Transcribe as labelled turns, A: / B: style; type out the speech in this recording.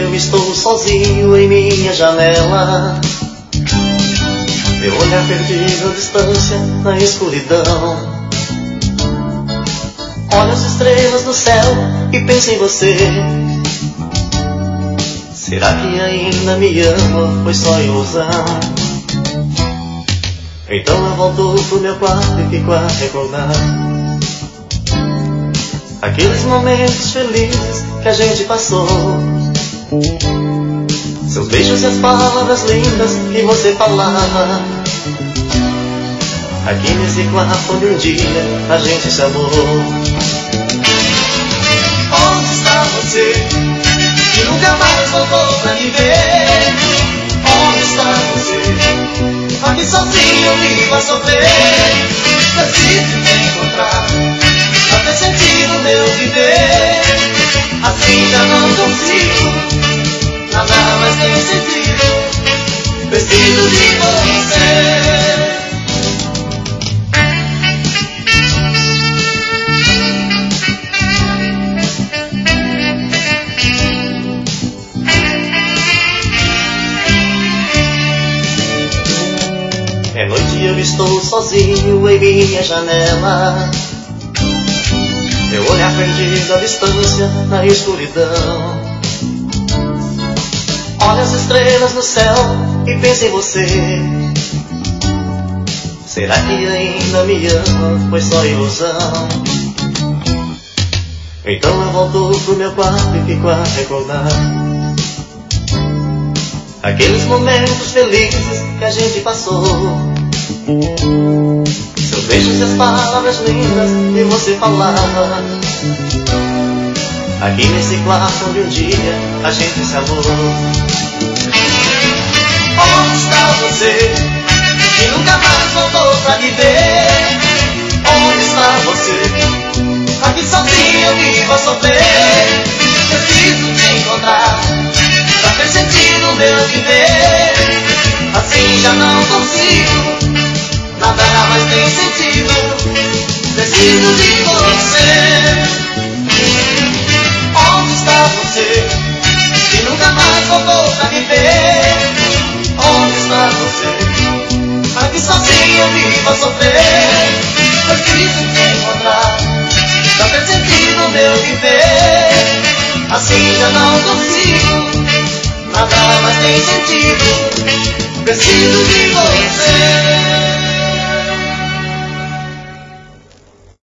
A: eu estou sozinho em minha janela. Meu olhar perdido à distância, na escuridão. Olho as estrelas do céu e penso em você. Será que ainda me ama? Foi só ilusão. Então eu volto pro meu quarto e fico a recordar aqueles momentos felizes que a gente passou. Seus beijos e as palavras lindas que você falava. Aqui nesse quarto onde um dia a gente se amou. Onde está você, que nunca mais voltou pra me ver? Onde está você, aqui sozinho eu vivo a sofrer? Preciso te encontrar, pra ter sentido o meu viver. Assim já não consigo, nada mais tem sentido. Preciso de você. É noite e eu estou sozinho em minha janela. Meu olhar perdido à distância, na escuridão. Olho as estrelas no céu e penso em você. Será que ainda me ama? Foi só ilusão. Então eu volto pro meu quarto e fico a recordar aqueles momentos felizes que a gente passou. Seus beijos e as palavras lindas que você falava. Aqui nesse quarto onde um dia a gente se amou. Onde está você, que nunca mais voltou pra me ver? Onde está você, aqui sozinho eu vivo a sofrer? Preciso te encontrar, pra ter sentido o meu viver. Assim já não consigo, nada mais tem sentido. Preciso de você. Onde está você, que nunca mais voltou pra me ver? Onde está você, aqui sozinho eu vivo a sofrer? Preciso te encontrar, pra ter sentido o meu viver. Assim já não consigo, nada mais tem sentido. Preciso de você.